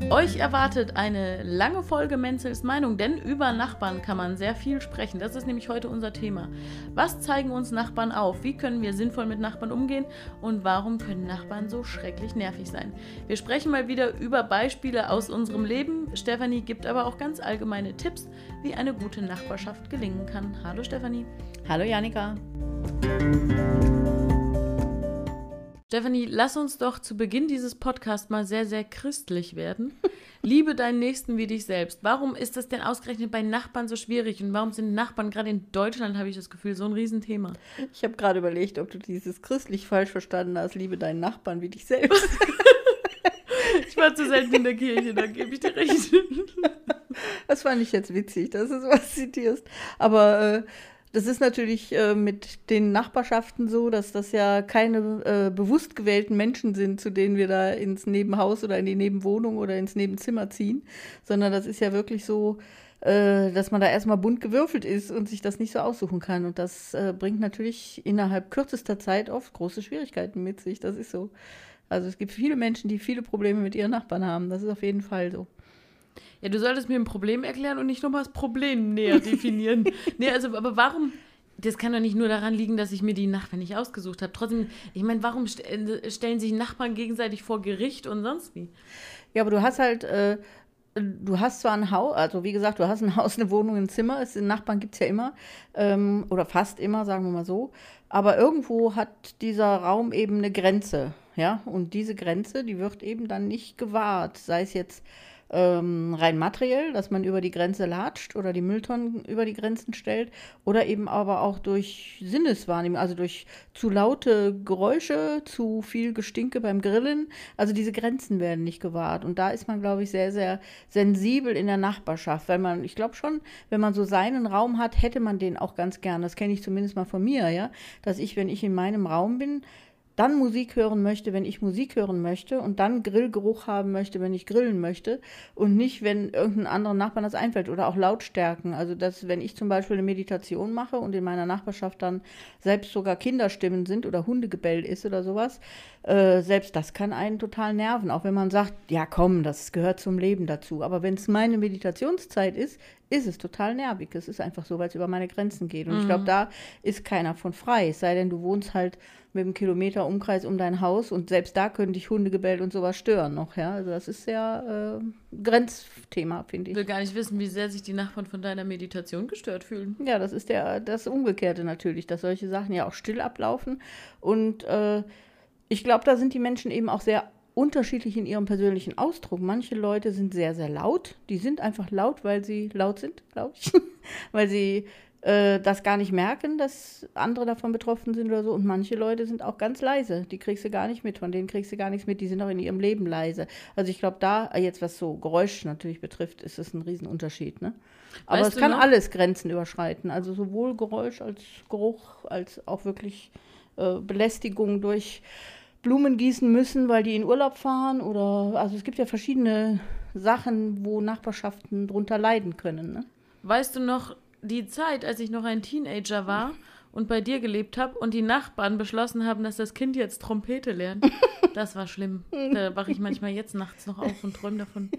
Euch erwartet eine lange Folge Menzels Meinung, denn über Nachbarn kann man sehr viel sprechen. Das ist nämlich heute unser Thema. Was zeigen uns Nachbarn auf? Wie können wir sinnvoll mit Nachbarn umgehen? Und warum können Nachbarn so schrecklich nervig sein? Wir sprechen mal wieder über Beispiele aus unserem Leben. Stefanie gibt aber auch ganz allgemeine Tipps, wie eine gute Nachbarschaft gelingen kann. Hallo Stefanie. Hallo Janika. Stefanie, lass uns doch zu Beginn dieses Podcasts mal sehr, sehr christlich werden. Liebe deinen Nächsten wie dich selbst. Warum ist das denn ausgerechnet bei Nachbarn so schwierig? Und warum sind Nachbarn gerade in Deutschland, habe ich das Gefühl, so ein Riesenthema? Ich habe gerade überlegt, ob du dieses christlich falsch verstanden hast. Liebe deinen Nachbarn wie dich selbst. Ich war zu selten in der Kirche, da gebe ich dir recht. Das fand ich jetzt witzig, dass du sowas zitierst. Aber das ist natürlich mit den Nachbarschaften so, dass das ja keine bewusst gewählten Menschen sind, zu denen wir da ins Nebenhaus oder in die Nebenwohnung oder ins Nebenzimmer ziehen, sondern das ist ja wirklich so, dass man da erstmal bunt gewürfelt ist und sich das nicht so aussuchen kann. Und das bringt natürlich innerhalb kürzester Zeit oft große Schwierigkeiten mit sich. Das ist so. Also es gibt viele Menschen, die viele Probleme mit ihren Nachbarn haben. Das ist auf jeden Fall so. Ja, du solltest mir ein Problem erklären und nicht nochmal das Problem näher definieren. Nee, also, aber warum? Das kann doch nicht nur daran liegen, dass ich mir die Nachbarn nicht ausgesucht habe. Trotzdem, ich meine, warum stellen sich Nachbarn gegenseitig vor Gericht und sonst wie? Ja, aber du hast halt, du hast zwar ein Haus, also wie gesagt, du hast ein Haus, eine Wohnung, ein Zimmer, Nachbarn gibt es ja immer, oder fast immer, sagen wir mal so. Aber irgendwo hat dieser Raum eben eine Grenze, ja, und diese Grenze, die wird eben dann nicht gewahrt, sei es jetzt rein materiell, dass man über die Grenze latscht oder die Mülltonnen über die Grenzen stellt oder eben aber auch durch Sinneswahrnehmung, also durch zu laute Geräusche, zu viel Gestinke beim Grillen. Also diese Grenzen werden nicht gewahrt und da ist man, glaube ich, sehr, sehr sensibel in der Nachbarschaft, weil man, ich glaube schon, wenn man so seinen Raum hat, hätte man den auch ganz gern. Das kenne ich zumindest mal von mir, ja, dass ich, wenn ich in meinem Raum bin, dann Musik hören möchte, wenn ich Musik hören möchte und dann Grillgeruch haben möchte, wenn ich grillen möchte und nicht, wenn irgendein anderer Nachbarn das einfällt oder auch Lautstärken. Also, dass, wenn ich zum Beispiel eine Meditation mache und in meiner Nachbarschaft dann selbst sogar Kinderstimmen sind oder Hundegebell ist oder sowas, selbst das kann einen total nerven, auch wenn man sagt, ja komm, das gehört zum Leben dazu. Aber wenn es meine Meditationszeit ist es total nervig. Es ist einfach so, weil es über meine Grenzen geht. Und ich glaube, da ist keiner von frei. Es sei denn, du wohnst halt mit einem Kilometer Umkreis um dein Haus und selbst da können dich Hundegebell und sowas stören noch. Ja? Also das ist ja Grenzthema, finde ich. Ich will gar nicht wissen, wie sehr sich die Nachbarn von deiner Meditation gestört fühlen. Ja, das ist das Umgekehrte natürlich, dass solche Sachen ja auch still ablaufen. Und ich glaube, da sind die Menschen eben auch sehr unterschiedlich in ihrem persönlichen Ausdruck. Manche Leute sind sehr, sehr laut. Die sind einfach laut, weil sie laut sind, glaube ich. Weil sie das gar nicht merken, dass andere davon betroffen sind oder so. Und manche Leute sind auch ganz leise. Die kriegst du gar nicht mit. Von denen kriegst du gar nichts mit. Die sind auch in ihrem Leben leise. Also ich glaube, da jetzt, was so Geräusch natürlich betrifft, ist es ein Riesenunterschied. Ne? Aber es kann alles Grenzen überschreiten. Also sowohl Geräusch als Geruch, als auch wirklich Belästigung durch Blumen gießen müssen, weil die in Urlaub fahren oder, also es gibt ja verschiedene Sachen, wo Nachbarschaften drunter leiden können. Ne? Weißt du noch die Zeit, als ich noch ein Teenager war und bei dir gelebt habe und die Nachbarn beschlossen haben, dass das Kind jetzt Trompete lernt? Das war schlimm. Da wache ich manchmal jetzt nachts noch auf und träume davon.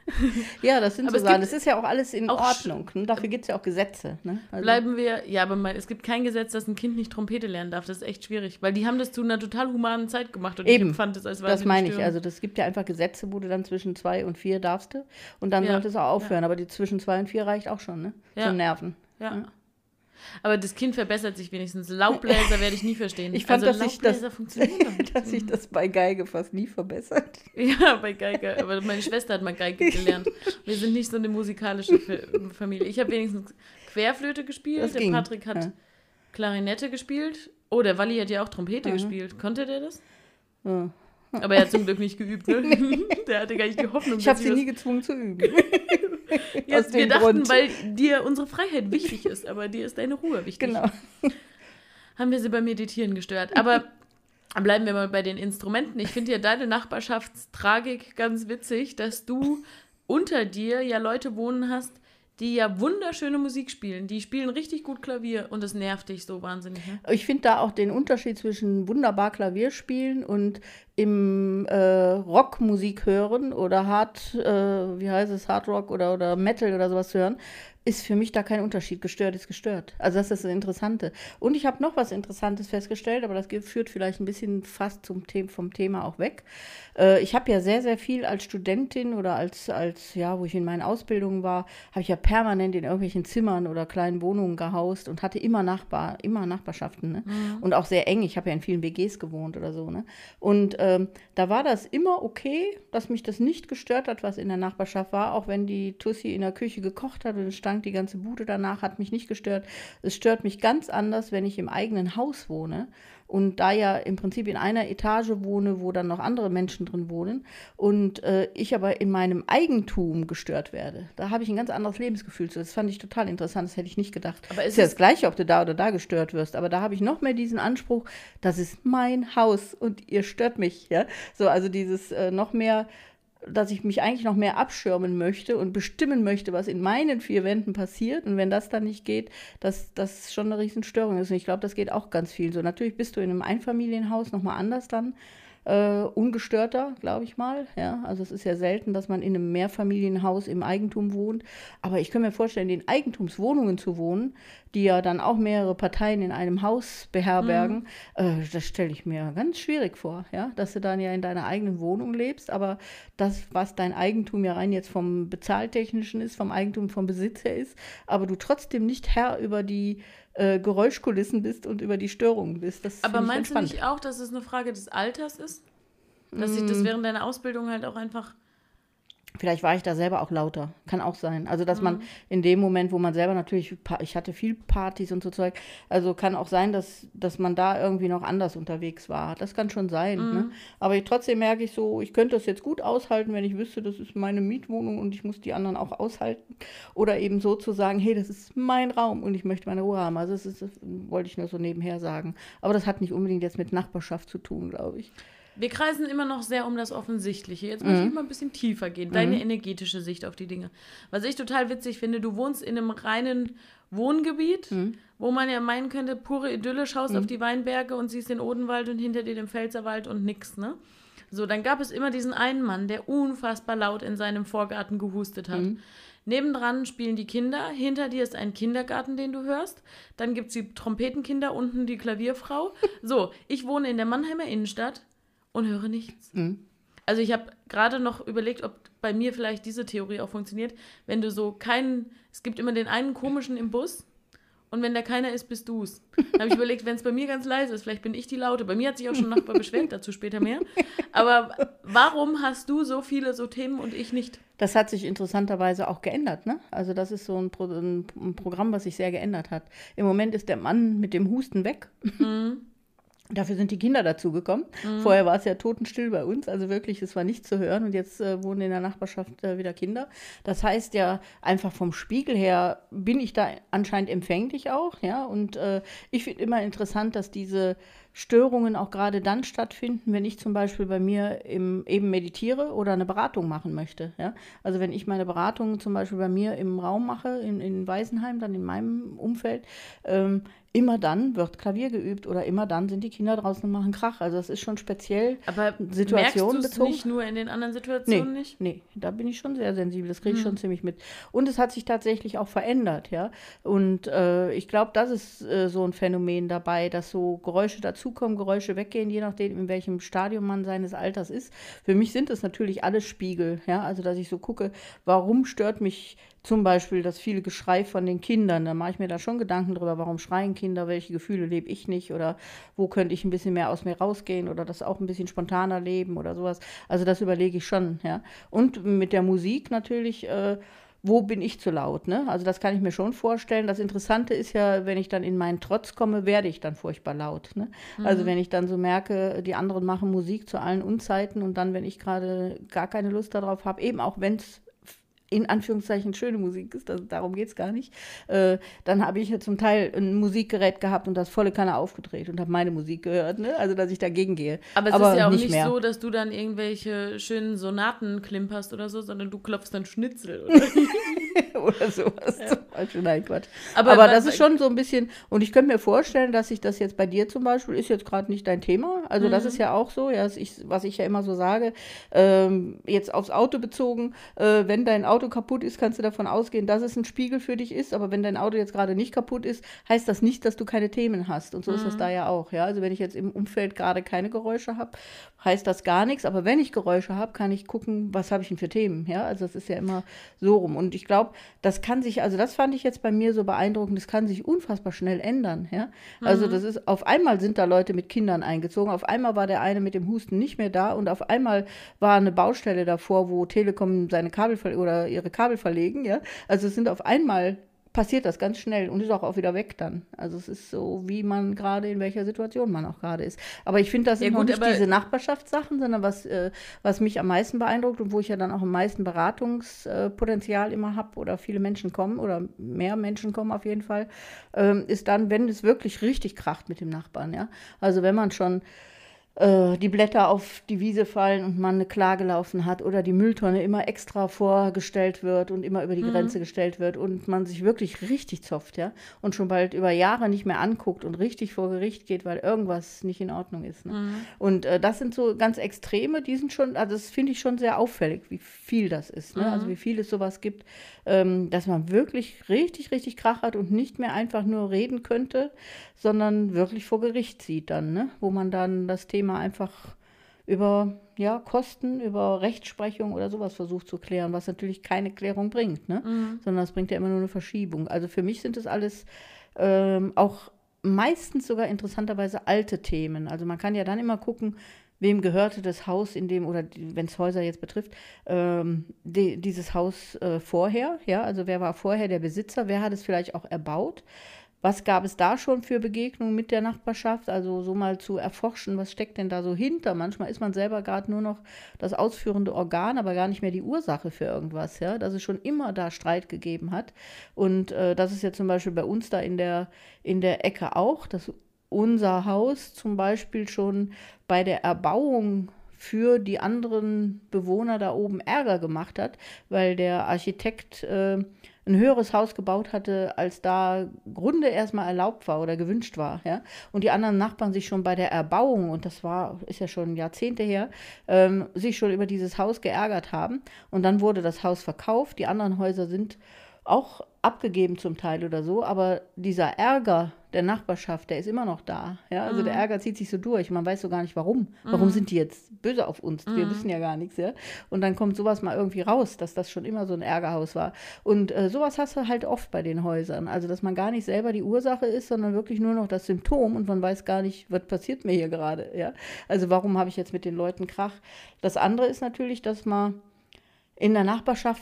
Ja, das sind so Sachen. Das ist ja auch alles in Ordnung. Ne? Dafür gibt es ja auch Gesetze. Ne? Also bleiben wir, ja, aber es gibt kein Gesetz, dass ein Kind nicht Trompete lernen darf. Das ist echt schwierig, weil die haben das zu einer total humanen Zeit gemacht und eben, ich empfand es als das meine ich. Also das gibt ja einfach Gesetze, wo du dann zwischen 2 und 4 darfst du und dann sollte es auch aufhören. Ja. Aber die zwischen 2 und 4 reicht auch schon, ne? Ja. Zum Nerven. Ja. Ja. Aber das Kind verbessert sich wenigstens. Laubbläser werde ich nie verstehen. Ich fand, also dass sich das bei Geige fast nie verbessert. Ja, bei Geige. Aber meine Schwester hat mal Geige gelernt. Wir sind nicht so eine musikalische Familie. Ich habe wenigstens Querflöte gespielt. Der Patrick hat Klarinette gespielt. Oh, der Walli hat ja auch Trompete gespielt. Konnte der das? Ja. Aber er hat zum Glück nicht geübt, ne? Der hatte gar nicht die Hoffnung. Ich habe sie nie gezwungen zu üben. Jetzt, wir dachten, weil dir unsere Freiheit wichtig ist, aber dir ist deine Ruhe wichtig. Genau. Haben wir sie beim Meditieren gestört. Aber bleiben wir mal bei den Instrumenten. Ich finde ja deine Nachbarschaftstragik ganz witzig, dass du unter dir ja Leute wohnen hast, die ja wunderschöne Musik spielen. Die spielen richtig gut Klavier und das nervt dich so wahnsinnig. Ne? Ich finde da auch den Unterschied zwischen wunderbar Klavier spielen und im Rockmusik hören oder Hard Rock oder Metal oder sowas hören, ist für mich da kein Unterschied. Gestört ist gestört. Also das ist das Interessante. Und ich habe noch was Interessantes festgestellt, aber das führt vielleicht ein bisschen fast vom Thema auch weg. Ich habe ja sehr, sehr viel als Studentin oder wo ich in meinen Ausbildungen war, habe ich ja permanent in irgendwelchen Zimmern oder kleinen Wohnungen gehaust und hatte immer Nachbarschaften. Ne? Und auch sehr eng. Ich habe ja in vielen WGs gewohnt oder so. Ne? Und da war das immer okay, dass mich das nicht gestört hat, was in der Nachbarschaft war, auch wenn die Tussi in der Küche gekocht hat und es stank die ganze Bude danach, hat mich nicht gestört. Es stört mich ganz anders, wenn ich im eigenen Haus wohne und da ja im Prinzip in einer Etage wohne, wo dann noch andere Menschen drin wohnen und ich aber in meinem Eigentum gestört werde. Da habe ich ein ganz anderes Lebensgefühl zu. Das fand ich total interessant, das hätte ich nicht gedacht. Aber ist ja das Gleiche, ob du da oder da gestört wirst, aber da habe ich noch mehr diesen Anspruch, das ist mein Haus und ihr stört mich. Ja? So, also dieses noch mehr, dass ich mich eigentlich noch mehr abschirmen möchte und bestimmen möchte, was in meinen 4 Wänden passiert. Und wenn das dann nicht geht, dass das schon eine Riesenstörung ist. Und ich glaube, das geht auch ganz viel so. Natürlich bist du in einem Einfamilienhaus nochmal anders dann, ungestörter, glaube ich mal. Ja? Also es ist ja selten, dass man in einem Mehrfamilienhaus im Eigentum wohnt. Aber ich kann mir vorstellen, in Eigentumswohnungen zu wohnen, die ja dann auch mehrere Parteien in einem Haus beherbergen, das stelle ich mir ganz schwierig vor, ja? Dass du dann ja in deiner eigenen Wohnung lebst, aber das, was dein Eigentum ja rein jetzt vom Bezahltechnischen ist, vom Eigentum, vom Besitz her ist, aber du trotzdem nicht Herr über die Geräuschkulissen bist und über die Störungen bist. Das aber meinst du nicht auch, dass es eine Frage des Alters ist? Dass sich das während deiner Ausbildung halt auch einfach... Vielleicht war ich da selber auch lauter. Kann auch sein. Also, dass man in dem Moment, wo man selber natürlich, ich hatte viel Partys und so Zeug, also kann auch sein, dass man da irgendwie noch anders unterwegs war. Das kann schon sein. Ne? Aber trotzdem merke ich so, ich könnte das jetzt gut aushalten, wenn ich wüsste, das ist meine Mietwohnung und ich muss die anderen auch aushalten. Oder eben so zu sagen, hey, das ist mein Raum und ich möchte meine Ruhe haben. Also, das wollte ich nur so nebenher sagen. Aber das hat nicht unbedingt jetzt mit Nachbarschaft zu tun, glaube ich. Wir kreisen immer noch sehr um das Offensichtliche. Jetzt möchte ich mal ein bisschen tiefer gehen. Deine energetische Sicht auf die Dinge. Was ich total witzig finde, du wohnst in einem reinen Wohngebiet, wo man ja meinen könnte, pure Idylle, schaust auf die Weinberge und siehst den Odenwald und hinter dir den Pfälzerwald und nix, ne? So, dann gab es immer diesen einen Mann, der unfassbar laut in seinem Vorgarten gehustet hat. Nebendran spielen die Kinder, hinter dir ist ein Kindergarten, den du hörst. Dann gibt es die Trompetenkinder, unten die Klavierfrau. So, ich wohne in der Mannheimer Innenstadt und höre nichts. Also ich habe gerade noch überlegt, ob bei mir vielleicht diese Theorie auch funktioniert. Wenn du so es gibt immer den einen komischen im Bus und wenn da keiner ist, bist du's. Dann habe ich überlegt, wenn es bei mir ganz leise ist, vielleicht bin ich die Laute. Bei mir hat sich auch schon ein Nachbar beschwert, dazu später mehr. Aber warum hast du so viele so Themen und ich nicht? Das hat sich interessanterweise auch geändert, ne? Also das ist so ein Programm, was sich sehr geändert hat. Im Moment ist der Mann mit dem Husten weg. Dafür sind die Kinder dazugekommen. Vorher war es ja totenstill bei uns, also wirklich, es war nicht zu hören. Und jetzt wohnen in der Nachbarschaft wieder Kinder. Das heißt ja, einfach vom Spiegel her bin ich da anscheinend empfänglich auch. Ja? Und ich finde immer interessant, dass diese Störungen auch gerade dann stattfinden, wenn ich zum Beispiel bei mir eben meditiere oder eine Beratung machen möchte. Ja? Also wenn ich meine Beratung zum Beispiel bei mir im Raum mache, in Waisenheim, dann in meinem Umfeld, immer dann wird Klavier geübt oder immer dann sind die Kinder draußen und machen Krach. Also das ist schon speziell situationenbezogen. Merkst du es nicht nur in den anderen Situationen nicht? Nee, da bin ich schon sehr sensibel. Das kriege ich schon ziemlich mit. Und es hat sich tatsächlich auch verändert, ja. Und ich glaube, das ist so ein Phänomen dabei, dass so Geräusche dazukommen, Geräusche weggehen, je nachdem, in welchem Stadium man seines Alters ist. Für mich sind es natürlich alles Spiegel, ja. Also dass ich so gucke, warum stört mich zum Beispiel das viele Geschrei von den Kindern. Da mache ich mir da schon Gedanken drüber, warum schreien Kinder, welche Gefühle lebe ich nicht oder wo könnte ich ein bisschen mehr aus mir rausgehen oder das auch ein bisschen spontaner leben oder sowas. Also das überlege ich schon, ja. Und mit der Musik natürlich, wo bin ich zu laut, ne? Also das kann ich mir schon vorstellen. Das Interessante ist ja, wenn ich dann in meinen Trotz komme, werde ich dann furchtbar laut, ne? Also wenn ich dann so merke, die anderen machen Musik zu allen Unzeiten und dann, wenn ich gerade gar keine Lust darauf habe, eben auch wenn es in Anführungszeichen schöne Musik ist, darum geht es gar nicht, dann habe ich ja zum Teil ein Musikgerät gehabt und das volle Kanne aufgedreht und habe meine Musik gehört, ne? Also dass ich dagegen gehe. Aber es ist ja auch nicht so, dass du dann irgendwelche schönen Sonaten klimperst oder so, sondern du klopfst dann Schnitzel, oder? oder sowas zum Beispiel. Nein, Quatsch. Aber das ist schon so ein bisschen, und ich könnte mir vorstellen, dass sich das jetzt bei dir zum Beispiel, ist jetzt gerade nicht dein Thema, also das ist ja auch so, ja, was ich ja immer so sage, jetzt aufs Auto bezogen, wenn dein Auto kaputt ist, kannst du davon ausgehen, dass es ein Spiegel für dich ist, aber wenn dein Auto jetzt gerade nicht kaputt ist, heißt das nicht, dass du keine Themen hast, und so ist das da ja auch, ja, also wenn ich jetzt im Umfeld gerade keine Geräusche habe, heißt das gar nichts, aber wenn ich Geräusche habe, kann ich gucken, was habe ich denn für Themen, ja, also das ist ja immer so rum, und ich glaube, das kann sich, also das fand ich jetzt bei mir so beeindruckend, das kann sich unfassbar schnell ändern, ja, also das ist, auf einmal sind da Leute mit Kindern eingezogen, auf einmal war der eine mit dem Husten nicht mehr da und auf einmal war eine Baustelle davor, wo Telekom seine Kabel oder ihre Kabel verlegen, ja, also es sind auf einmal passiert das ganz schnell und ist auch wieder weg dann. Also es ist so, wie man gerade, in welcher Situation man auch gerade ist. Aber ich finde, das sind noch nicht diese Nachbarschaftssachen, sondern was mich am meisten beeindruckt und wo ich ja dann auch am meisten Beratungspotenzial immer habe oder viele Menschen kommen oder mehr Menschen kommen auf jeden Fall, ist dann, wenn es wirklich richtig kracht mit dem Nachbarn. Ja? Also wenn man schon die Blätter auf die Wiese fallen und man eine Klage laufen hat oder die Mülltonne immer extra vorgestellt wird und immer über die Grenze gestellt wird und man sich wirklich richtig zopft, ja, und schon bald über Jahre nicht mehr anguckt und richtig vor Gericht geht, weil irgendwas nicht in Ordnung ist. Ne? Und das sind so ganz Extreme, die sind schon, also das finde ich schon sehr auffällig, wie viel das ist, ne? Also wie viel es sowas gibt, dass man wirklich richtig, richtig Krach hat und nicht mehr einfach nur reden könnte, sondern wirklich vor Gericht sieht dann, ne? Wo man dann das Thema einfach über Kosten, über Rechtsprechung oder sowas versucht zu klären, was natürlich keine Klärung bringt, ne? Sondern es bringt ja immer nur eine Verschiebung. Also für mich sind das alles auch meistens sogar interessanterweise alte Themen. Also man kann ja dann immer gucken, wem gehörte das Haus in dem, oder wenn es Häuser jetzt betrifft, dieses Haus vorher, ja, also wer war vorher der Besitzer, wer hat es vielleicht auch erbaut? Was gab es da schon für Begegnungen mit der Nachbarschaft? Also so mal zu erforschen, was steckt denn da so hinter? Manchmal ist man selber gerade nur noch das ausführende Organ, aber gar nicht mehr die Ursache für irgendwas, ja, dass es schon immer da Streit gegeben hat. Und das ist ja zum Beispiel bei uns da in der Ecke auch, dass unser Haus zum Beispiel schon bei der Erbauung für die anderen Bewohner da oben Ärger gemacht hat, weil der Architekt ein höheres Haus gebaut hatte, als da Grunde erstmal erlaubt war oder gewünscht war, ja. Und die anderen Nachbarn sich schon bei der Erbauung, und das ist ja schon Jahrzehnte her, sich schon über dieses Haus geärgert haben. Und dann wurde das Haus verkauft, die anderen Häuser sind auch abgegeben zum Teil oder so, aber dieser Ärger der Nachbarschaft, der ist immer noch da. Ja? Also der Ärger zieht sich so durch. Man weiß so gar nicht, warum. Warum sind die jetzt böse auf uns? Wir wissen ja gar nichts. Ja? Und dann kommt sowas mal irgendwie raus, dass das schon immer so ein Ärgerhaus war. Und sowas hast du halt oft bei den Häusern. Also, dass man gar nicht selber die Ursache ist, sondern wirklich nur noch das Symptom und man weiß gar nicht, was passiert mir hier gerade. Ja? Also, warum habe ich jetzt mit den Leuten Krach? Das andere ist natürlich, dass man in der Nachbarschaft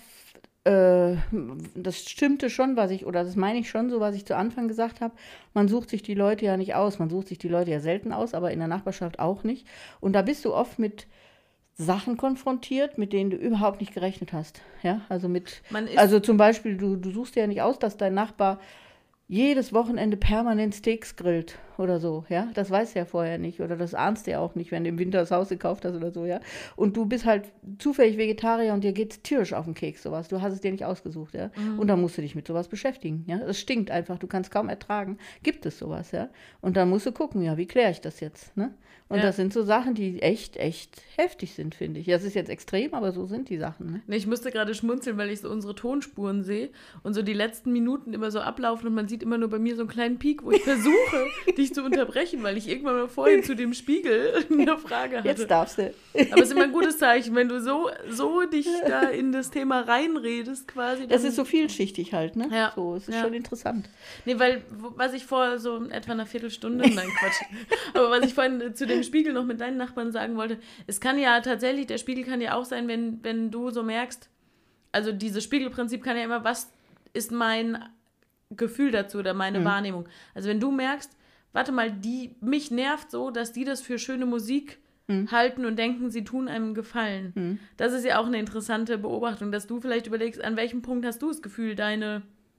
das stimmte schon, das meine ich schon so, was ich zu Anfang gesagt habe, man sucht sich die Leute ja nicht aus, man sucht sich die Leute ja selten aus, aber in der Nachbarschaft auch nicht. Und da bist du oft Sachen konfrontiert, mit denen du überhaupt nicht gerechnet hast. Ja, also zum Beispiel, du suchst dir ja nicht aus, dass dein Nachbar jedes Wochenende permanent Steaks grillt oder so, ja, das weißt du ja vorher nicht oder das ahnst du ja auch nicht, wenn du im Winter das Haus gekauft hast oder so, ja, und du bist halt zufällig Vegetarier und dir geht's tierisch auf den Keks, sowas, du hast es dir nicht ausgesucht, ja, und dann musst du dich mit sowas beschäftigen, ja, es stinkt einfach, du kannst kaum ertragen, gibt es sowas, ja, und dann musst du gucken, ja, wie kläre ich das jetzt, ne, und das sind so Sachen, die echt, echt heftig sind, finde ich. Das ist jetzt extrem, aber so sind die Sachen, ne? Nee, ich musste gerade schmunzeln, weil ich so unsere Tonspuren sehe und so die letzten Minuten immer so ablaufen und man sieht immer nur bei mir so einen kleinen Peak, wo ich versuche, dich zu unterbrechen, weil ich irgendwann mal vorhin zu dem Spiegel eine Frage hatte. Jetzt darfst du. Aber es ist immer ein gutes Zeichen, wenn du so dich da in das Thema reinredest quasi. Das ist so vielschichtig halt, ne? Ja. So, es ist schon interessant. Nee, weil, was ich vor so etwa einer Viertelstunde, nein, Quatsch, aber was ich vorhin zu dem Spiegel noch mit deinen Nachbarn sagen wollte, es kann ja tatsächlich, der Spiegel kann ja auch sein, wenn du so merkst, also dieses Spiegelprinzip kann ja immer, was ist mein Gefühl dazu oder meine Wahrnehmung. Also wenn du merkst, warte mal, mich nervt so, dass die das für schöne Musik halten und denken, sie tun einem Gefallen. Das ist ja auch eine interessante Beobachtung, dass du vielleicht überlegst, an welchem Punkt hast du das Gefühl, deine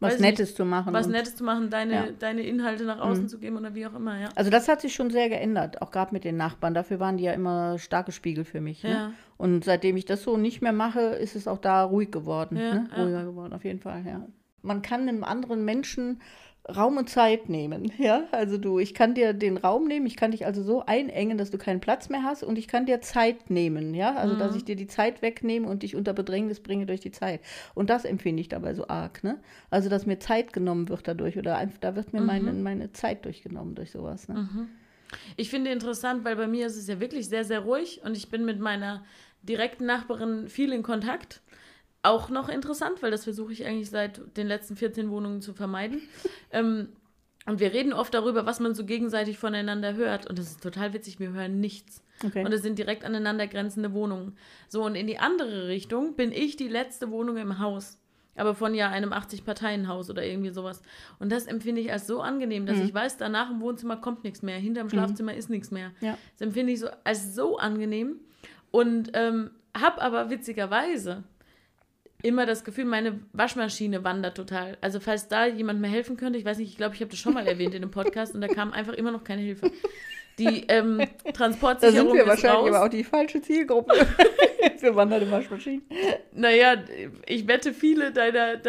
Was Nettes zu machen. Was Nettes zu machen, deine Inhalte nach außen zu geben oder wie auch immer, ja. Also das hat sich schon sehr geändert, auch gerade mit den Nachbarn. Dafür waren die ja immer starke Spiegel für mich. Ja. Ne? Und seitdem ich das so nicht mehr mache, ist es auch da ruhig geworden. Ja, ne? ja. Ruhiger geworden, auf jeden Fall, ja. Man kann einem anderen Menschen Raum und Zeit nehmen, ja. Also ich kann dir den Raum nehmen, ich kann dich also so einengen, dass du keinen Platz mehr hast und ich kann dir Zeit nehmen, ja. Also dass ich dir die Zeit wegnehme und dich unter Bedrängnis bringe durch die Zeit. Und das empfinde ich dabei so arg, ne. Also dass mir Zeit genommen wird dadurch oder einfach, da wird mir meine Zeit durchgenommen durch sowas, ne. Ich finde interessant, weil bei mir ist es ja wirklich sehr, sehr ruhig und ich bin mit meiner direkten Nachbarin viel in Kontakt. Auch noch interessant, weil das versuche ich eigentlich seit den letzten 14 Wohnungen zu vermeiden. Und wir reden oft darüber, was man so gegenseitig voneinander hört. Und das ist total witzig, wir hören nichts. Okay. Und es sind direkt aneinander grenzende Wohnungen. So, und in die andere Richtung bin ich die letzte Wohnung im Haus. Aber von ja einem 80-Parteien-Haus oder irgendwie sowas. Und das empfinde ich als so angenehm, dass ich weiß, danach im Wohnzimmer kommt nichts mehr. Hinterm Schlafzimmer ist nichts mehr. Ja. Das empfinde ich so als so angenehm. Und habe aber witzigerweise immer das Gefühl, meine Waschmaschine wandert total. Also falls da jemand mir helfen könnte, ich weiß nicht, ich glaube, ich habe das schon mal erwähnt in einem Podcast und da kam einfach immer noch keine Hilfe. Die Transportsicherung da sind wir ist wahrscheinlich raus. aber auch die falsche Zielgruppe für wandernde Waschmaschinen. Naja, ich wette, viele deiner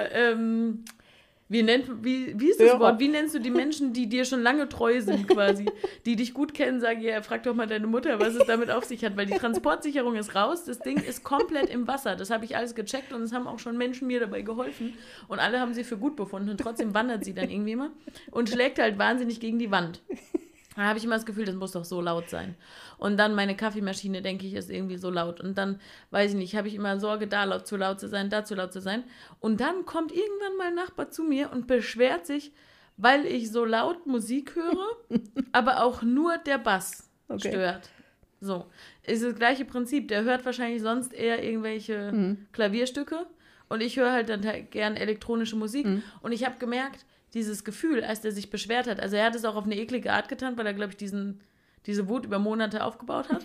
wie ist das Wort? Wie nennst du die Menschen, die dir schon lange treu sind quasi? Die dich gut kennen, sagen, ja, frag doch mal deine Mutter, was es damit auf sich hat. Weil die Transportsicherung ist raus, das Ding ist komplett im Wasser. Das habe ich alles gecheckt und es haben auch schon Menschen mir dabei geholfen. Und alle haben sie für gut befunden und trotzdem wandert sie dann irgendwie immer und schlägt halt wahnsinnig gegen die Wand. Da habe ich immer das Gefühl, das muss doch so laut sein. Und dann meine Kaffeemaschine, denke ich, ist irgendwie so laut. Und dann, weiß ich nicht, habe ich immer Sorge, da zu laut zu sein, da zu laut zu sein. Und dann kommt irgendwann mal ein Nachbar zu mir und beschwert sich, weil ich so laut Musik höre, aber auch nur der Bass stört. So, ist das gleiche Prinzip. Der hört wahrscheinlich sonst eher irgendwelche Klavierstücke. Und ich höre halt dann gern elektronische Musik. Und ich habe gemerkt, dieses Gefühl, als der sich beschwert hat, also er hat es auch auf eine eklige Art getan, weil er, glaube ich, diese Wut über Monate aufgebaut hat.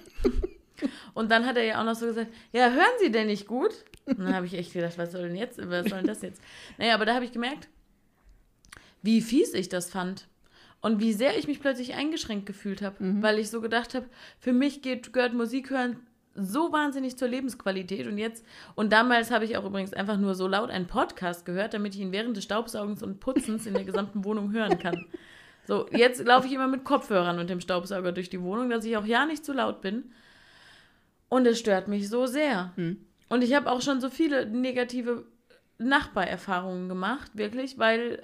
Und dann hat er ja auch noch so gesagt, ja, hören Sie denn nicht gut? Und dann habe ich echt gedacht, was soll denn das jetzt? Naja, aber da habe ich gemerkt, wie fies ich das fand. Und wie sehr ich mich plötzlich eingeschränkt gefühlt habe, weil ich so gedacht habe, für mich gehört Musik hören so wahnsinnig zur Lebensqualität und damals habe ich auch übrigens einfach nur so laut einen Podcast gehört, damit ich ihn während des Staubsaugens und Putzens in der gesamten Wohnung hören kann. So, jetzt laufe ich immer mit Kopfhörern und dem Staubsauger durch die Wohnung, dass ich auch ja nicht zu laut bin und es stört mich so sehr. Und ich habe auch schon so viele negative Nachbarerfahrungen gemacht, wirklich, weil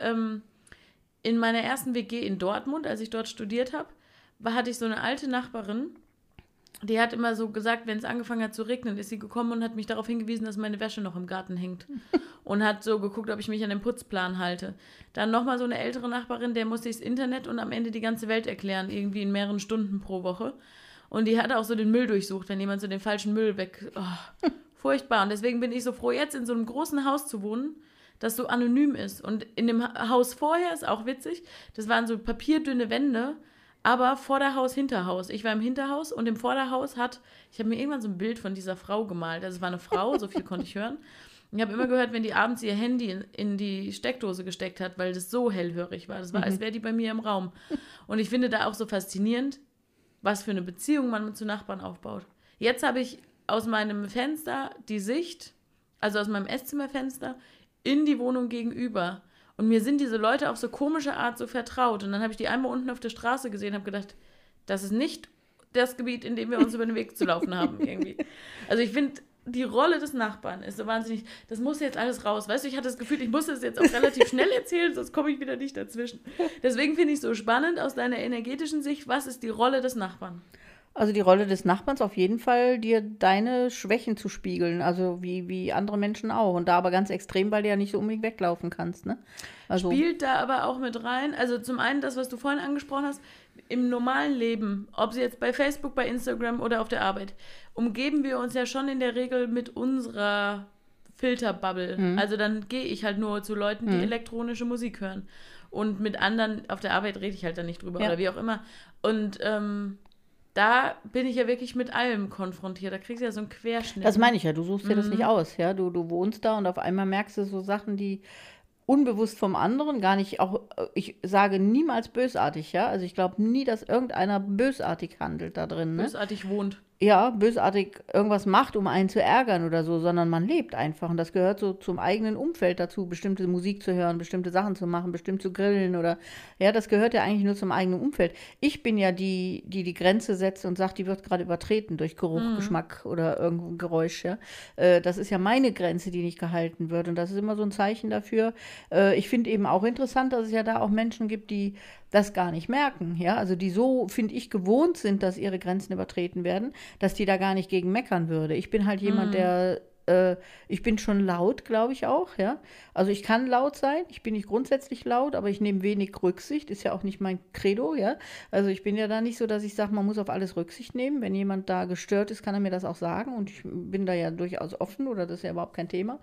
in meiner ersten WG in Dortmund, als ich dort studiert habe, hatte ich so eine alte Nachbarin. Die hat immer so gesagt, wenn es angefangen hat zu regnen, ist sie gekommen und hat mich darauf hingewiesen, dass meine Wäsche noch im Garten hängt. Und hat so geguckt, ob ich mich an den Putzplan halte. Dann nochmal so eine ältere Nachbarin, der musste ich das Internet und am Ende die ganze Welt erklären, irgendwie in mehreren Stunden pro Woche. Und die hat auch so den Müll durchsucht, wenn jemand so den falschen Müll weg... Oh, furchtbar. Und deswegen bin ich so froh, jetzt in so einem großen Haus zu wohnen, das so anonym ist. Und in dem Haus vorher, ist auch witzig, das waren so papierdünne Wände, aber Vorderhaus, Hinterhaus. Ich war im Hinterhaus und im Vorderhaus ich habe mir irgendwann so ein Bild von dieser Frau gemalt. Also es war eine Frau, so viel konnte ich hören. Ich habe immer gehört, wenn die abends ihr Handy in die Steckdose gesteckt hat, weil das so hellhörig war. Das war, als wäre die bei mir im Raum. Und ich finde da auch so faszinierend, was für eine Beziehung man zu Nachbarn aufbaut. Jetzt habe ich aus meinem Fenster die Sicht, also aus meinem Esszimmerfenster, in die Wohnung gegenüber. Und mir sind diese Leute auf so komische Art so vertraut. Und dann habe ich die einmal unten auf der Straße gesehen und habe gedacht, das ist nicht das Gebiet, in dem wir uns über den Weg zu laufen haben irgendwie. Also ich finde, die Rolle des Nachbarn ist so wahnsinnig, das muss jetzt alles raus. Weißt du, ich hatte das Gefühl, ich muss das jetzt auch relativ schnell erzählen, sonst komme ich wieder nicht dazwischen. Deswegen finde ich es so spannend aus deiner energetischen Sicht, was ist die Rolle des Nachbarn? Also die Rolle des Nachbarns auf jeden Fall, dir deine Schwächen zu spiegeln, also wie andere Menschen auch. Und da aber ganz extrem, weil du ja nicht so unbedingt weglaufen kannst, ne? Also spielt da aber auch mit rein, also zum einen das, was du vorhin angesprochen hast, im normalen Leben, ob sie jetzt bei Facebook, bei Instagram oder auf der Arbeit, umgeben wir uns ja schon in der Regel mit unserer Filterbubble. Also dann gehe ich halt nur zu Leuten, die elektronische Musik hören. Und mit anderen auf der Arbeit rede ich halt dann nicht drüber oder wie auch immer. Und da bin ich ja wirklich mit allem konfrontiert. Da kriegst du ja so einen Querschnitt. das meine ich ja, du suchst dir das nicht aus, ja. Du wohnst da und auf einmal merkst du so Sachen, die unbewusst vom anderen, gar nicht auch, ich sage niemals bösartig, ja. Also ich glaube nie, dass irgendeiner bösartig handelt da drin, ne? Bösartig wohnt. Ja, bösartig irgendwas macht, um einen zu ärgern oder so, sondern man lebt einfach. Und das gehört so zum eigenen Umfeld dazu, bestimmte Musik zu hören, bestimmte Sachen zu machen, bestimmt zu grillen oder, ja, das gehört ja eigentlich nur zum eigenen Umfeld. Ich bin ja die Grenze setzt und sagt, die wird gerade übertreten durch Geruch, Geschmack oder irgendein Geräusch, ja. Das ist ja meine Grenze, die nicht gehalten wird. Und das ist immer so ein Zeichen dafür. Ich finde eben auch interessant, dass es ja da auch Menschen gibt, die das gar nicht merken, ja, also die so, finde ich, gewohnt sind, dass ihre Grenzen übertreten werden, dass die da gar nicht gegen meckern würde. Ich bin halt jemand, ich bin schon laut, glaube ich auch, ja, also ich kann laut sein, ich bin nicht grundsätzlich laut, aber ich nehme wenig Rücksicht, ist ja auch nicht mein Credo, ja, also ich bin ja da nicht so, dass ich sage, man muss auf alles Rücksicht nehmen, wenn jemand da gestört ist, kann er mir das auch sagen und ich bin da ja durchaus offen oder das ist ja überhaupt kein Thema,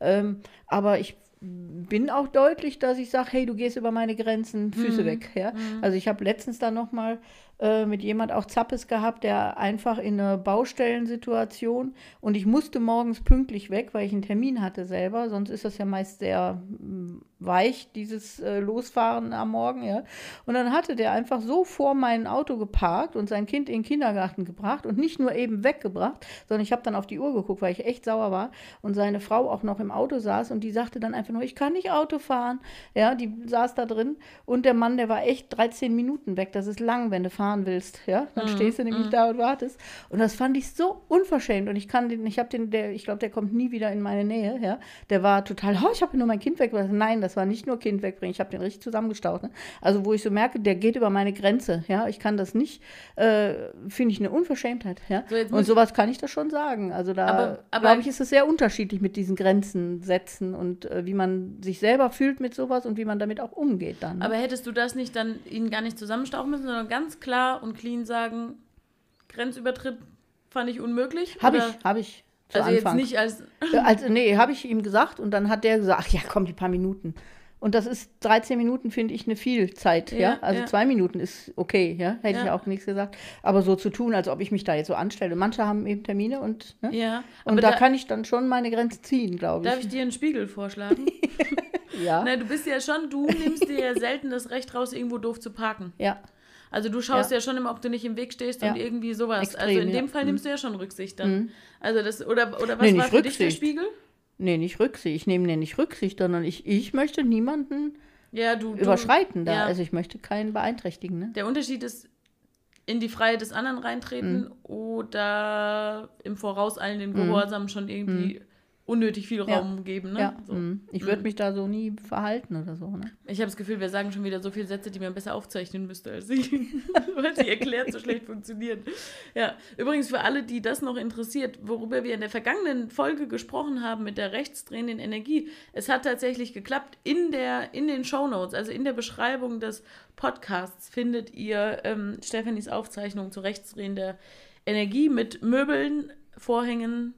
aber ich bin auch deutlich, dass ich sage, hey, du gehst über meine Grenzen, Füße weg. Ja? Also ich habe letztens da noch mal mit jemand auch Zappes gehabt, der einfach in einer Baustellensituation und ich musste morgens pünktlich weg, weil ich einen Termin hatte selber, sonst ist das ja meist sehr weich, dieses Losfahren am Morgen, ja. Und dann hatte der einfach so vor mein Auto geparkt und sein Kind in den Kindergarten gebracht und nicht nur eben weggebracht, sondern ich habe dann auf die Uhr geguckt, weil ich echt sauer war und seine Frau auch noch im Auto saß und die sagte dann einfach nur, ich kann nicht Auto fahren, ja, die saß da drin und der Mann, der war echt 13 Minuten weg, das ist lang, wenn du fahren willst, ja, dann stehst du nämlich da und wartest und das fand ich so unverschämt und ich glaube, der kommt nie wieder in meine Nähe, ja, der war total, oh, ich habe nur mein Kind weggebracht, nein, das war nicht nur Kind wegbringen, ich habe den richtig zusammengestaut, ne? Also wo ich so merke, der geht über meine Grenze, ja, ich kann das nicht, finde ich eine Unverschämtheit, ja, so und sowas kann ich da schon sagen, also da glaube ich, ist es sehr unterschiedlich mit diesen Grenzen setzen und wie man sich selber fühlt mit sowas und wie man damit auch umgeht dann. Ne? Aber hättest du das nicht dann ihn gar nicht zusammenstauchen müssen, sondern ganz klar und clean sagen, Grenzübertritt fand ich unmöglich? Habe ich zu also Anfang. Jetzt nicht als... nee, habe ich ihm gesagt und dann hat der gesagt, ach ja, komm, die paar Minuten. Und das ist 13 Minuten, finde ich, eine viel Zeit, ja. Also 2 Minuten ist okay, ja. Hätte ich auch nichts gesagt. Aber so zu tun, als ob ich mich da jetzt so anstelle. Manche haben eben Termine und, ne? Ja. Und da kann ich dann schon meine Grenze ziehen, glaube ich. Darf ich dir einen Spiegel vorschlagen? Ja. Na, du nimmst dir ja selten das Recht raus, irgendwo doof zu parken. Ja. Also du schaust ja schon immer, ob du nicht im Weg stehst und irgendwie sowas. Extrem, also in dem Fall nimmst du ja schon Rücksicht dann. Also das, oder was war für dich der Spiegel? Nee, nicht Rücksicht. Ich nehme nicht Rücksicht, sondern ich möchte niemanden überschreiten da. Ja. Also ich möchte keinen beeinträchtigen. Ne? Der Unterschied ist, in die Freiheit des anderen reintreten oder im vorauseilenden Gehorsam schon irgendwie unnötig viel Raum geben. Ne? Ja. So. Ich würde mich da so nie verhalten oder so. Ne? Ich habe das Gefühl, wir sagen schon wieder so viele Sätze, die man besser aufzeichnen müsste als ich, weil sie erklärt so schlecht funktionieren. Ja, übrigens für alle, die das noch interessiert, worüber wir in der vergangenen Folge gesprochen haben mit der rechtsdrehenden Energie, es hat tatsächlich geklappt. In den Shownotes, also in der Beschreibung des Podcasts, findet ihr Stephanies Aufzeichnung zu rechtsdrehender Energie mit Möbeln, Vorhängen,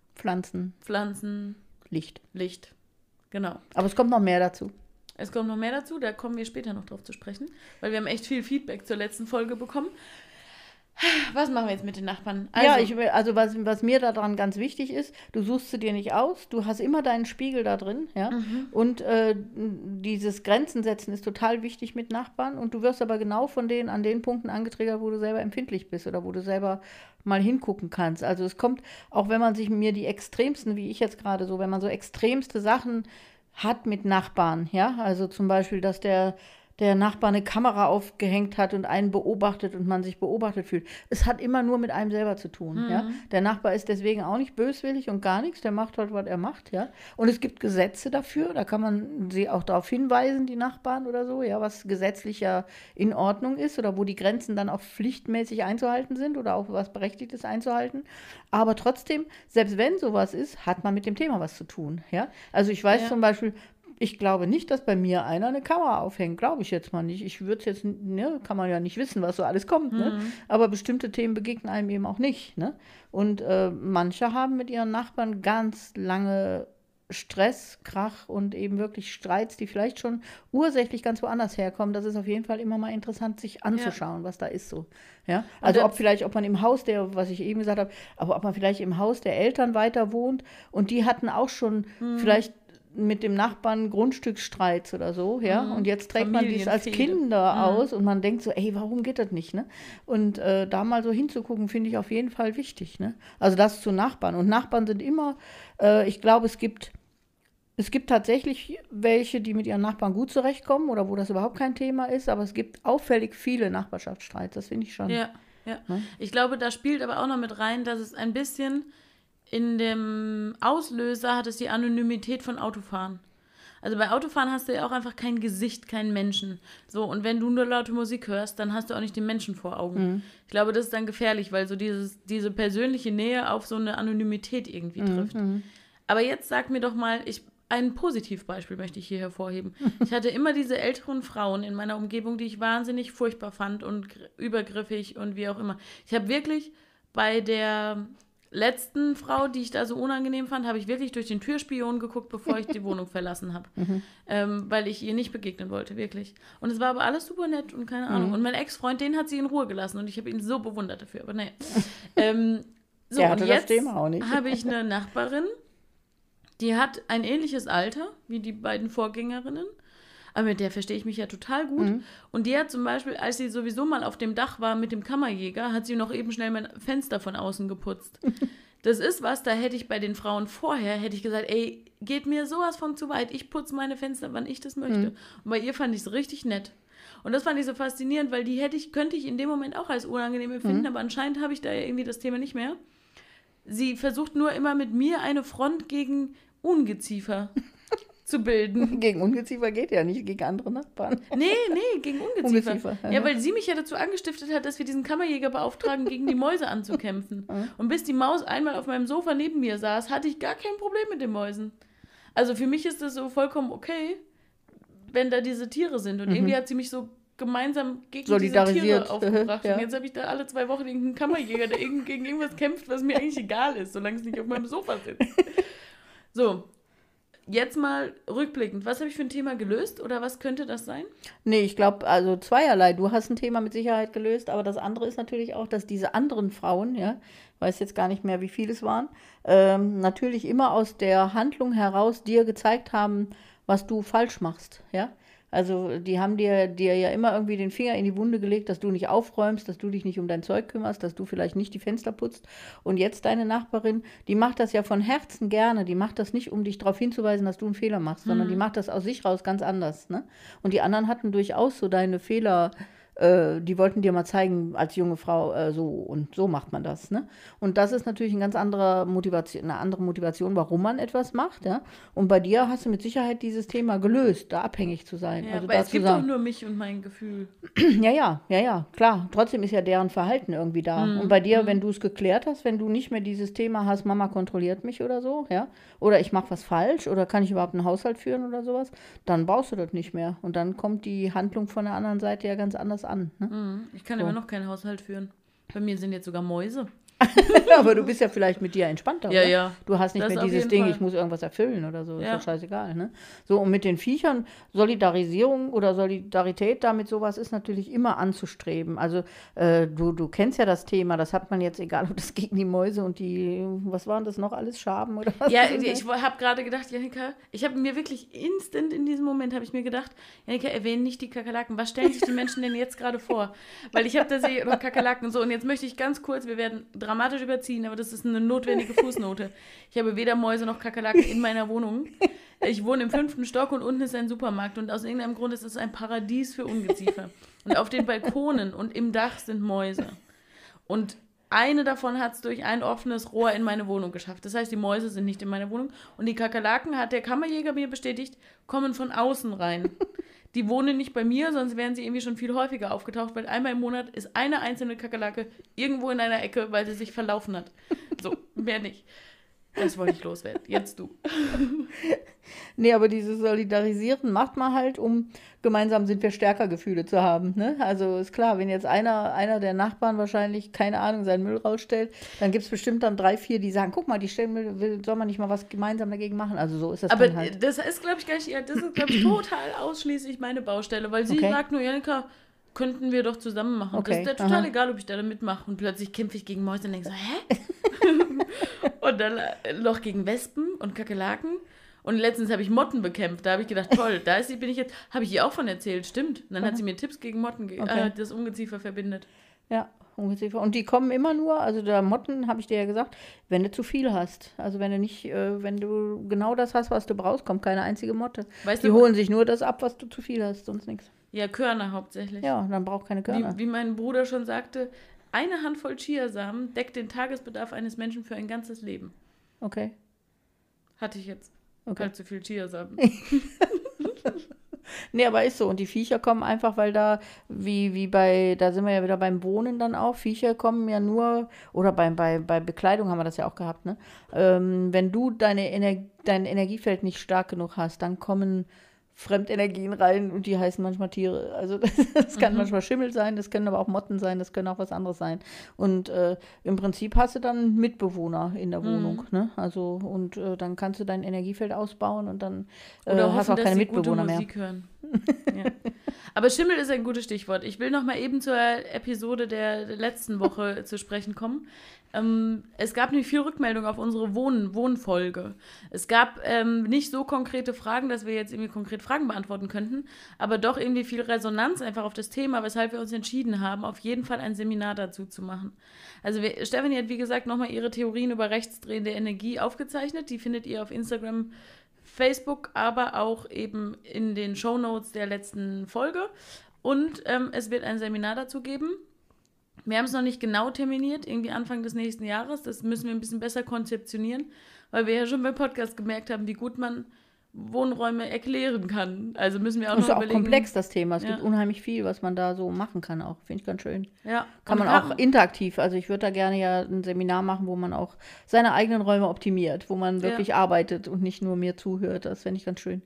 Pflanzen, Licht. Genau. Aber es kommt noch mehr dazu. Es kommt noch mehr dazu, da kommen wir später noch drauf zu sprechen, weil wir haben echt viel Feedback zur letzten Folge bekommen. Was machen wir jetzt mit den Nachbarn? Also was mir daran ganz wichtig ist, du suchst sie dir nicht aus, du hast immer deinen Spiegel da drin, ja. Und dieses Grenzen setzen ist total wichtig mit Nachbarn und du wirst aber genau von denen an den Punkten angetriggert, wo du selber empfindlich bist oder wo du selber mal hingucken kannst. Also es kommt, auch wenn man sich mir die extremsten, wie ich jetzt gerade so, wenn man so extremste Sachen hat mit Nachbarn, ja, also zum Beispiel, dass der Nachbar eine Kamera aufgehängt hat und einen beobachtet und man sich beobachtet fühlt. Es hat immer nur mit einem selber zu tun. Ja? Der Nachbar ist deswegen auch nicht böswillig und gar nichts. Der macht halt, was er macht. Ja? Und es gibt Gesetze dafür. Da kann man sie auch darauf hinweisen, die Nachbarn oder so, ja, was gesetzlich ja in Ordnung ist oder wo die Grenzen dann auch pflichtmäßig einzuhalten sind oder auch was Berechtigtes einzuhalten. Aber trotzdem, selbst wenn sowas ist, hat man mit dem Thema was zu tun. Ja? Also ich weiß zum Beispiel, ich glaube nicht, dass bei mir einer eine Kamera aufhängt. Glaube ich jetzt mal nicht. Ich würde es jetzt, ne, kann man ja nicht wissen, was so alles kommt. Ne? Aber bestimmte Themen begegnen einem eben auch nicht. Ne? Und manche haben mit ihren Nachbarn ganz lange Stress, Krach und eben wirklich Streits, die vielleicht schon ursächlich ganz woanders herkommen. Das ist auf jeden Fall immer mal interessant, sich anzuschauen, was da ist so. Ja? Also ob man im Haus was ich eben gesagt habe, aber ob man vielleicht im Haus der Eltern weiter wohnt und die hatten auch schon vielleicht mit dem Nachbarn Grundstücksstreits oder so, ja, und jetzt trägt man dies als Familienfehde. Kinder aus und man denkt so, ey, warum geht das nicht, ne? Und da mal so hinzugucken, finde ich auf jeden Fall wichtig, ne? Also das zu Nachbarn. Und Nachbarn sind immer, ich glaube, es gibt tatsächlich welche, die mit ihren Nachbarn gut zurechtkommen oder wo das überhaupt kein Thema ist, aber es gibt auffällig viele Nachbarschaftsstreits, das finde ich schon. Ja, ja. Ne? Ich glaube, da spielt aber auch noch mit rein, dass es ein bisschen in dem Auslöser hat es die Anonymität von Autofahren. Also bei Autofahren hast du ja auch einfach kein Gesicht, keinen Menschen. So, und wenn du nur laute Musik hörst, dann hast du auch nicht den Menschen vor Augen. Ich glaube, das ist dann gefährlich, weil so diese persönliche Nähe auf so eine Anonymität irgendwie trifft. Aber jetzt sag mir doch mal, ein Positivbeispiel möchte ich hier hervorheben. Ich hatte immer diese älteren Frauen in meiner Umgebung, die ich wahnsinnig furchtbar fand und übergriffig und wie auch immer. Ich habe wirklich bei der letzten Frau, die ich da so unangenehm fand, habe ich wirklich durch den Türspion geguckt, bevor ich die Wohnung verlassen habe. Weil ich ihr nicht begegnen wollte, wirklich. Und es war aber alles super nett und keine Ahnung. Und mein Ex-Freund, den hat sie in Ruhe gelassen und ich habe ihn so bewundert dafür. Aber naja. So, Der hatte und das jetzt Thema auch nicht. habe ich eine Nachbarin, die hat ein ähnliches Alter wie die beiden Vorgängerinnen. Aber mit der verstehe ich mich ja total gut. Und die hat zum Beispiel, als sie sowieso mal auf dem Dach war mit dem Kammerjäger, hat sie noch eben schnell mein Fenster von außen geputzt. Das ist was, da hätte ich bei den Frauen vorher, hätte ich gesagt, ey, geht mir sowas von zu weit. Ich putze meine Fenster, wann ich das möchte. Und bei ihr fand ich es richtig nett. Und das fand ich so faszinierend, weil könnte ich in dem Moment auch als unangenehm empfinden, aber anscheinend habe ich da ja irgendwie das Thema nicht mehr. Sie versucht nur immer mit mir eine Front gegen Ungeziefer zu bilden. Gegen Ungeziefer geht ja nicht, gegen andere Nachbarn. Nee, gegen Ungeziefer. Ungeziefer, Ja, weil sie mich ja dazu angestiftet hat, dass wir diesen Kammerjäger beauftragen, gegen die Mäuse anzukämpfen. Und bis die Maus einmal auf meinem Sofa neben mir saß, hatte ich gar kein Problem mit den Mäusen. Also für mich ist das so vollkommen okay, wenn da diese Tiere sind. Und irgendwie hat sie mich so gemeinsam gegen diese Tiere aufgebracht. Ja. Und jetzt habe ich da alle 2 Wochen irgendeinen Kammerjäger, der gegen irgendwas kämpft, was mir eigentlich egal ist, solange es nicht auf meinem Sofa sitzt. So, jetzt mal rückblickend. Was habe ich für ein Thema gelöst oder was könnte das sein? Nee, ich glaube, also zweierlei. Du hast ein Thema mit Sicherheit gelöst, aber das andere ist natürlich auch, dass diese anderen Frauen, ja, weiß jetzt gar nicht mehr, wie viele es waren, natürlich immer aus der Handlung heraus dir gezeigt haben, was du falsch machst, ja. Also die haben dir ja immer irgendwie den Finger in die Wunde gelegt, dass du nicht aufräumst, dass du dich nicht um dein Zeug kümmerst, dass du vielleicht nicht die Fenster putzt. Und jetzt deine Nachbarin, die macht das ja von Herzen gerne. Die macht das nicht, um dich darauf hinzuweisen, dass du einen Fehler machst, sondern die macht das aus sich raus ganz anders. Ne? Und die anderen hatten durchaus so deine Fehler, die wollten dir mal zeigen, als junge Frau, so und so macht man das. Ne? Und das ist natürlich eine andere Motivation, warum man etwas macht. Ja? Und bei dir hast du mit Sicherheit dieses Thema gelöst, da abhängig zu sein. Ja, also aber da es zu gibt sagen, doch nur mich und mein Gefühl. Ja, klar. Trotzdem ist ja deren Verhalten irgendwie da. Und bei dir, wenn du es geklärt hast, wenn du nicht mehr dieses Thema hast, Mama kontrolliert mich oder so, ja, oder ich mache was falsch oder kann ich überhaupt einen Haushalt führen oder sowas, dann brauchst du das nicht mehr. Und dann kommt die Handlung von der anderen Seite ja ganz anders an. Ne? Ich kann immer noch keinen Haushalt führen. Bei mir sind jetzt sogar Mäuse. Aber du bist ja vielleicht mit dir entspannter, Ja, oder? ja. Du hast nicht Das mehr auf dieses jeden Ding, Fall. ich muss irgendwas erfüllen oder so. Ist Ja. doch scheißegal, ne? So, und mit den Viechern, Solidarisierung oder Solidarität damit sowas ist natürlich immer anzustreben. Also, du kennst ja das Thema, das hat man jetzt, egal ob das gegen die Mäuse und die, was waren das noch alles, Schaben oder was? Ja, ich habe gerade gedacht, Janika, ich habe mir wirklich instant in diesem Moment, habe ich mir gedacht, Janika, erwähnen nicht die Kakerlaken. Was stellen sich die Menschen denn jetzt gerade vor? Weil ich habe da sehe oder Kakerlaken und so. Und jetzt möchte ich ganz kurz, wir werden dramatisch überziehen, aber das ist eine notwendige Fußnote. Ich habe weder Mäuse noch Kakerlaken in meiner Wohnung. Ich wohne im 5. Stock und unten ist ein Supermarkt und aus irgendeinem Grund ist es ein Paradies für Ungeziefer. Und auf den Balkonen und im Dach sind Mäuse. Und eine davon hat es durch ein offenes Rohr in meine Wohnung geschafft. Das heißt, die Mäuse sind nicht in meiner Wohnung. Und die Kakerlaken, hat der Kammerjäger mir bestätigt, kommen von außen rein. Die wohnen nicht bei mir, sonst wären sie irgendwie schon viel häufiger aufgetaucht, weil einmal im Monat ist eine einzelne Kakerlake irgendwo in einer Ecke, weil sie sich verlaufen hat. So, mehr nicht. Das wollte ich loswerden. Jetzt du. Nee, aber dieses Solidarisieren macht man halt, um gemeinsam sind wir stärker Gefühle zu haben. Ne? Also ist klar, wenn jetzt einer der Nachbarn wahrscheinlich, keine Ahnung, seinen Müll rausstellt, dann gibt es bestimmt dann 3, 4, die sagen, guck mal, die stellen Müll, soll man nicht mal was gemeinsam dagegen machen? Also so ist das Aber dann halt. das ist, glaube ich, gar nicht, das ist, glaube ich, total ausschließlich meine Baustelle, weil sie Okay. sagt nur, Janika, könnten wir doch zusammen machen. Okay, Das ist ja total aha. egal, ob ich da mitmache. Und plötzlich kämpfe ich gegen Mäuse und denke so, hä? Und dann noch gegen Wespen und Kakerlaken. Und letztens habe ich Motten bekämpft. Da habe ich gedacht, toll, bin ich jetzt, habe ich ihr auch von erzählt, stimmt. Und dann hat sie mir Tipps gegen Motten, das Ungeziefer verbindet. Ja, Ungeziefer. Und die kommen immer nur, also der Motten, habe ich dir ja gesagt, wenn du zu viel hast. Also wenn du nicht, wenn du genau das hast, was du brauchst, kommt keine einzige Motte. Die holen sich nur das ab, was du zu viel hast, sonst nichts. Ja, Körner hauptsächlich. Ja, dann braucht keine Körner. Wie mein Bruder schon sagte, eine Handvoll Chiasamen deckt den Tagesbedarf eines Menschen für ein ganzes Leben. Okay. Hatte ich jetzt. Halt zu viel Chiasamen. Nee, aber ist so. Und die Viecher kommen einfach, weil da, da sind wir ja wieder beim Wohnen dann auch. Viecher kommen ja nur, oder bei Bekleidung haben wir das ja auch gehabt, ne? Wenn du dein Energiefeld nicht stark genug hast, dann kommen Fremdenergien rein und die heißen manchmal Tiere. Also das kann manchmal Schimmel sein, das können aber auch Motten sein, das können auch was anderes sein. Und im Prinzip hast du dann Mitbewohner in der Wohnung. Ne? Also und dann kannst du dein Energiefeld ausbauen und dann hast du auch keine Mitbewohner mehr. Musik hören. Ja. Aber Schimmel ist ein gutes Stichwort. Ich will noch mal eben zur Episode der letzten Woche zu sprechen kommen. Es gab nämlich viel Rückmeldung auf unsere Wohnfolge. Es gab nicht so konkrete Fragen, dass wir jetzt irgendwie konkret Fragen beantworten könnten, aber doch irgendwie viel Resonanz einfach auf das Thema, weshalb wir uns entschieden haben, auf jeden Fall ein Seminar dazu zu machen. Also Stefanie hat, wie gesagt, nochmal ihre Theorien über rechtsdrehende Energie aufgezeichnet. Die findet ihr auf Instagram, Facebook, aber auch eben in den Shownotes der letzten Folge. Und es wird ein Seminar dazu geben. Wir haben es noch nicht genau terminiert, irgendwie Anfang des nächsten Jahres. Das müssen wir ein bisschen besser konzeptionieren, weil wir ja schon beim Podcast gemerkt haben, wie gut man Wohnräume erklären kann. Also müssen wir auch noch überlegen. Das ist auch komplex, das Thema. Es gibt unheimlich viel, was man da so machen kann auch. Finde ich ganz schön. Ja. Kann man auch interaktiv. Also ich würde da gerne ja ein Seminar machen, wo man auch seine eigenen Räume optimiert, wo man wirklich arbeitet und nicht nur mir zuhört. Das fände ich ganz schön.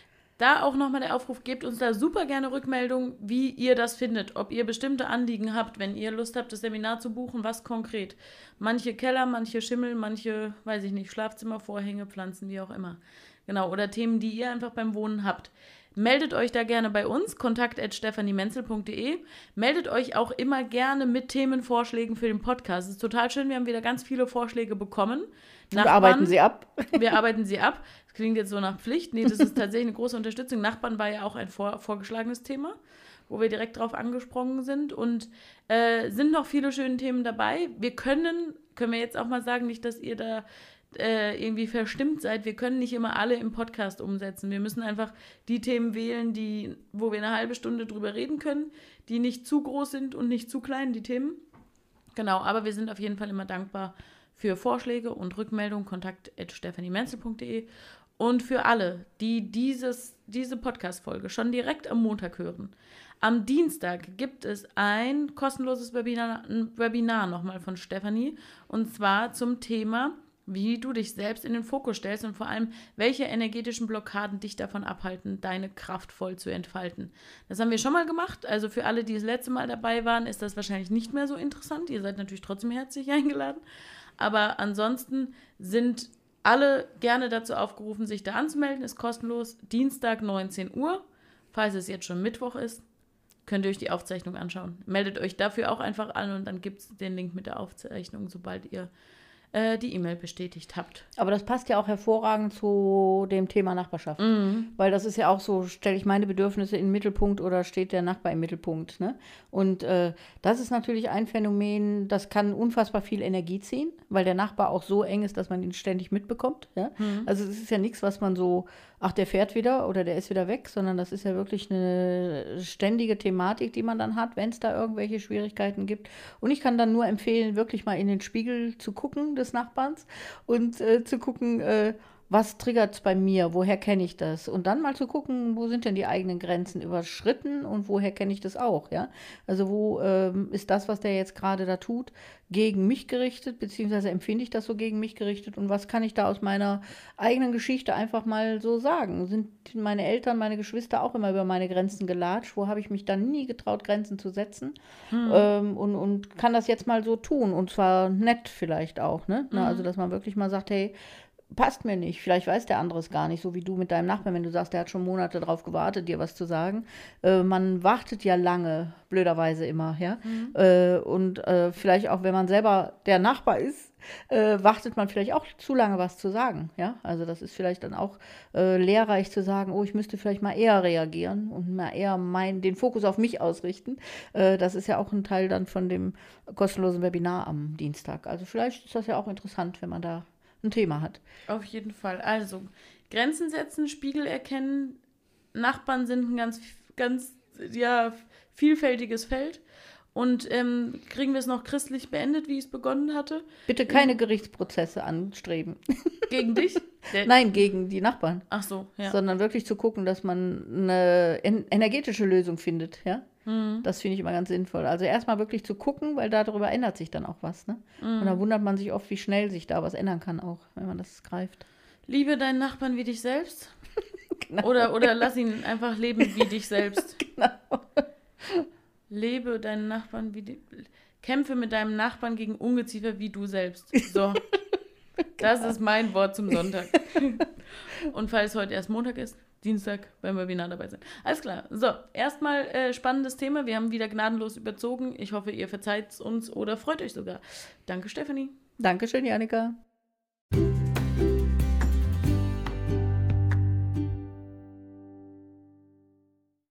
Da auch nochmal der Aufruf, gebt uns da super gerne Rückmeldung, wie ihr das findet. Ob ihr bestimmte Anliegen habt, wenn ihr Lust habt, das Seminar zu buchen, was konkret. Manche Keller, manche Schimmel, manche, weiß ich nicht, Schlafzimmervorhänge, Pflanzen, wie auch immer. Genau, oder Themen, die ihr einfach beim Wohnen habt. Meldet euch da gerne bei uns, kontakt@stephaniemenzel.de. Meldet euch auch immer gerne mit Themenvorschlägen für den Podcast. Es ist total schön, wir haben wieder ganz viele Vorschläge bekommen. Wir arbeiten sie ab. Wir arbeiten sie ab. Das klingt jetzt so nach Pflicht. Nee, das ist tatsächlich eine große Unterstützung. Nachbarn war ja auch ein vorgeschlagenes Thema, wo wir direkt drauf angesprungen sind. Und sind noch viele schöne Themen dabei. Wir können wir jetzt auch mal sagen, nicht, dass ihr da irgendwie verstimmt seid. Wir können nicht immer alle im Podcast umsetzen. Wir müssen einfach die Themen wählen, wo wir eine halbe Stunde drüber reden können, die nicht zu groß sind und nicht zu klein, die Themen. Genau, aber wir sind auf jeden Fall immer dankbar für Vorschläge und Rückmeldungen, kontakt@stephaniemenzel.de. Und für alle, die diese Podcast-Folge schon direkt am Montag hören. Am Dienstag gibt es ein kostenloses Webinar nochmal von Stefanie, und zwar zum Thema, wie du dich selbst in den Fokus stellst und vor allem, welche energetischen Blockaden dich davon abhalten, deine Kraft voll zu entfalten. Das haben wir schon mal gemacht, also für alle, die das letzte Mal dabei waren, ist das wahrscheinlich nicht mehr so interessant. Ihr seid natürlich trotzdem herzlich eingeladen, aber ansonsten sind alle gerne dazu aufgerufen, sich da anzumelden. Ist kostenlos, Dienstag 19 Uhr. Falls es jetzt schon Mittwoch ist, könnt ihr euch die Aufzeichnung anschauen. Meldet euch dafür auch einfach an und dann gibt es den Link mit der Aufzeichnung, sobald ihr die E-Mail bestätigt habt. Aber das passt ja auch hervorragend zu dem Thema Nachbarschaft. Weil das ist ja auch so, stelle ich meine Bedürfnisse in den Mittelpunkt oder steht der Nachbar im Mittelpunkt. Ne? Und das ist natürlich ein Phänomen, das kann unfassbar viel Energie ziehen, weil der Nachbar auch so eng ist, dass man ihn ständig mitbekommt. Ja? Also es ist ja nichts, was man so, ach, der fährt wieder oder der ist wieder weg, sondern das ist ja wirklich eine ständige Thematik, die man dann hat, wenn es da irgendwelche Schwierigkeiten gibt. Und ich kann dann nur empfehlen, wirklich mal in den Spiegel zu gucken des Nachbarns und zu gucken, was triggert es bei mir, woher kenne ich das? Und dann mal zu gucken, wo sind denn die eigenen Grenzen überschritten und woher kenne ich das auch, ja? Also wo ist das, was der jetzt gerade da tut, gegen mich gerichtet, beziehungsweise empfinde ich das so gegen mich gerichtet und was kann ich da aus meiner eigenen Geschichte einfach mal so sagen? Sind meine Eltern, meine Geschwister auch immer über meine Grenzen gelatscht? Wo habe ich mich dann nie getraut, Grenzen zu setzen? Und kann das jetzt mal so tun und zwar nett vielleicht auch, ne? Also dass man wirklich mal sagt, hey, passt mir nicht. Vielleicht weiß der andere es gar nicht, so wie du mit deinem Nachbarn, wenn du sagst, der hat schon Monate darauf gewartet, dir was zu sagen. Man wartet ja lange, blöderweise immer, ja. Und vielleicht auch, wenn man selber der Nachbar ist, wartet man vielleicht auch zu lange, was zu sagen, ja. Also das ist vielleicht dann auch lehrreich zu sagen, oh, ich müsste vielleicht mal eher reagieren und mal eher den Fokus auf mich ausrichten. Das ist ja auch ein Teil dann von dem kostenlosen Webinar am Dienstag. Also vielleicht ist das ja auch interessant, wenn man da ein Thema hat. Auf jeden Fall. Also, Grenzen setzen, Spiegel erkennen. Nachbarn sind ein ganz vielfältiges Feld. Und kriegen wir es noch christlich beendet, wie ich es begonnen hatte? Bitte keine Gerichtsprozesse anstreben. Gegen dich? Nein, gegen die Nachbarn. Ach so, ja. Sondern wirklich zu gucken, dass man eine energetische Lösung findet, ja. Das finde ich immer ganz sinnvoll. Also erstmal wirklich zu gucken, weil darüber ändert sich dann auch was, ne? Und da wundert man sich oft, wie schnell sich da was ändern kann auch, wenn man das greift. Liebe deinen Nachbarn wie dich selbst. Genau. Oder lass ihn einfach leben wie dich selbst. Genau. Lebe deinen Nachbarn kämpfe mit deinem Nachbarn gegen Ungeziefer wie du selbst. So. Das ist mein Wort zum Sonntag. Und falls heute erst Montag ist, Dienstag beim Webinar dabei sein. Alles klar. So, erstmal spannendes Thema. Wir haben wieder gnadenlos überzogen. Ich hoffe, ihr verzeiht es uns oder freut euch sogar. Danke, Stefanie. Dankeschön, Jannika.